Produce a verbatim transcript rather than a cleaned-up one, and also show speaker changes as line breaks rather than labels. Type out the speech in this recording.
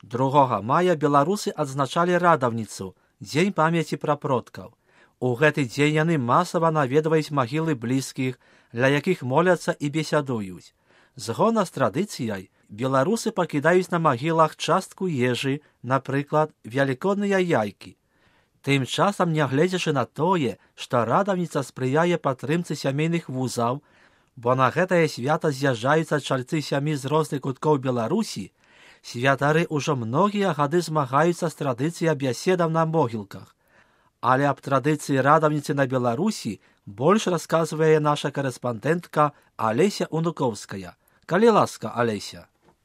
другога мая беларусы адзначалі радаўніцу, дзень памяці пра продкаў. У гэты дзень яны масава наведваюць магілы блізкіх, ля якіх моляцца і бесядуюць. Згодна з традыцыяй, беларусы пакідаюць на магілах частку ежы, напрыклад, велікодныя яйкі. Тым часам, нягледзячы на тое, што радаўніца спрыяе падтрымцы сямейных вузаў, бо на гэтае свята з'язджаюцца чальцы сям'і з розных куткоў Беларусі, святары ўжо многія гады змагаюцца з традыцыяй бяседаў на могілках. Але аб традыцыі радаўніцы на Беларусі больш расказвае наша корэспандэнтка Алеся Унукоўская. Калі ласка, Алеся.